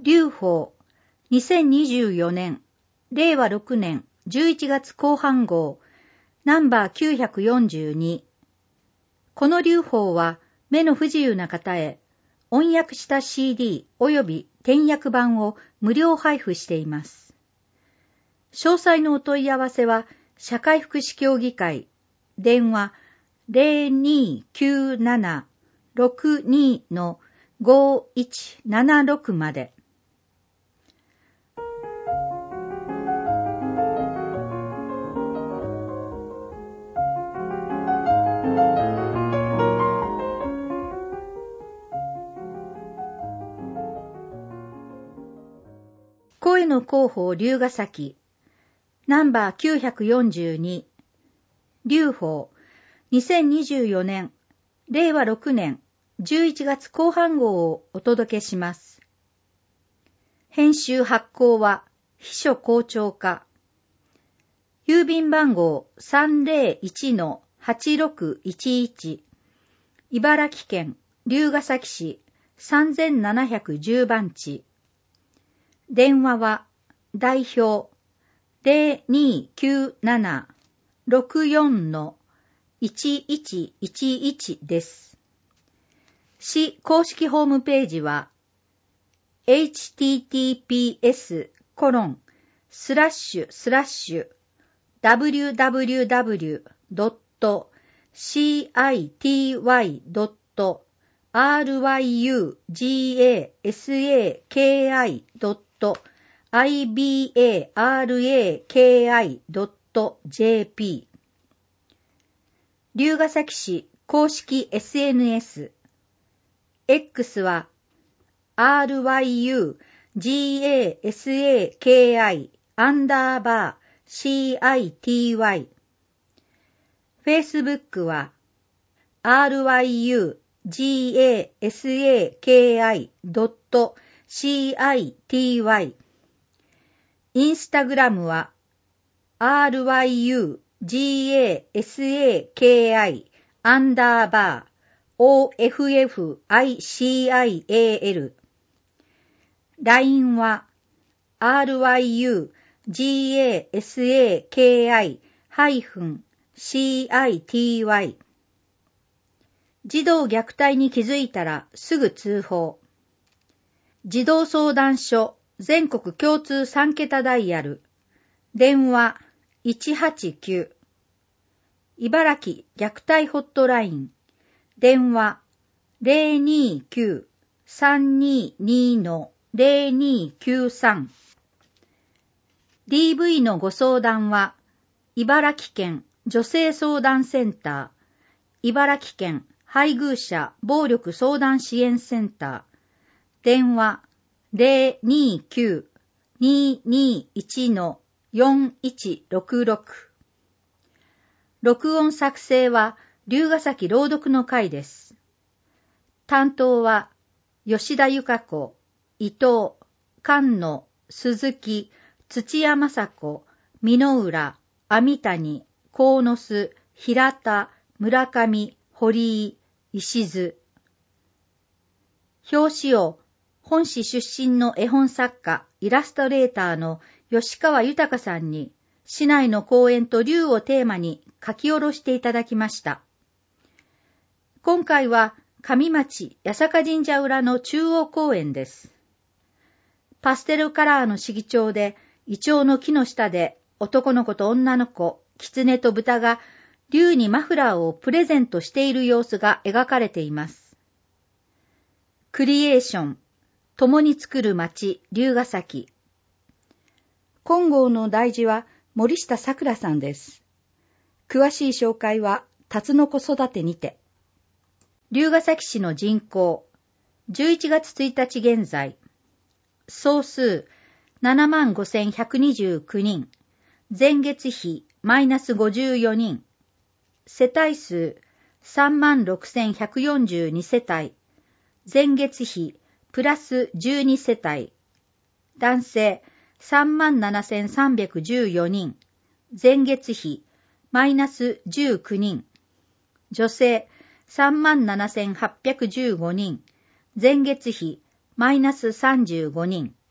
劉邦、2024年、令和6年11月後半号、ナンバー942。この劉邦は目の不自由な方へ、音訳した CD 及び点訳版を無料配布しています。詳細のお問い合わせは、社会福祉協議会、電話 0297-62-5176 まで。声の広報龍ヶ崎、ナンバー942、劉邦、2024年、令和6年11月後半号をお届けします。編集発行は秘書校長課。郵便番号 301-8611、茨城県龍ヶ崎市3710番地。電話は代表 0297-64-1111 です。市公式ホームページは www.cytyway.cityusaki.ibaraki.jp 龍ヶ崎市公式 SNS X は RYUGASAKI_CITY Facebook は RYUGASAKI.CITY インスタグラムは RYUGASAKI_OFFICIAL LINE は RYUGASAKI-CITY 児童虐待に気づいたらすぐ通報。児童相談所全国共通3桁ダイヤル。電話189。茨城虐待ホットライン。電話 029-322-0293。DV のご相談は、茨城県女性相談センター、茨城県配偶者暴力相談支援センター、電話 029-221-4166。録音作成は龍ヶ崎朗読の会です。担当は吉田由香子、伊藤、菅野、鈴木、土屋雅子、箕浦、網谷、鴻巣、平田、村上、堀井、石津。表紙を本市出身の絵本作家、イラストレーターの吉川豊さんに市内の公園と竜をテーマに書き下ろしていただきました。今回は上町八坂神社裏の中央公園です。パステルカラーの色調でイチョウの木の下で男の子と女の子、狐と豚が竜にマフラーをプレゼントしている様子が描かれています。クリエーション、共に作る町、龍ヶ崎。今号の題字は森下さくらさんです。詳しい紹介は、タツノコ育てにて。龍ヶ崎市の人口、11月1日現在、総数 75,129 人、前月比マイナス54人、世帯数 36,142 世帯、前月比プラス12世帯、男性 37,314 人、前月比マイナス19人、女性 37,815 人、前月比マイナス35人、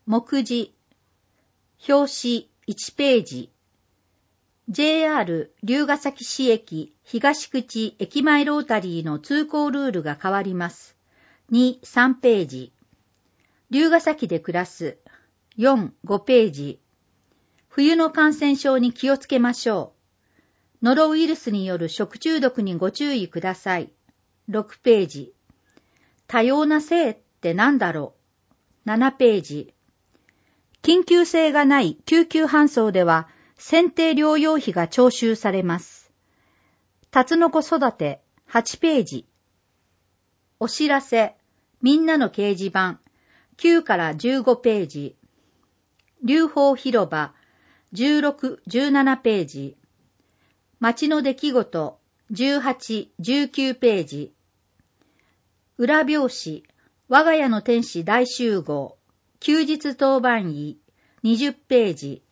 目次、表紙1ページ、JR 龍ケ崎市駅東口駅前ロータリーの通行ルールが変わります。2、3ページ。龍ケ崎で暮らす。4、5ページ。冬の感染症に気をつけましょう。ノロウイルスによる食中毒にご注意ください。6ページ。多様な性って何だろう。7ページ。緊急性がない救急搬送では、選定療養費が徴収されます。タツノコ育て8ページ。お知らせ、みんなの掲示板9から15ページ。流芳広場16、17ページ。街の出来事18、19ページ。裏表紙、我が家の天使大集合、休日当番医20ページ。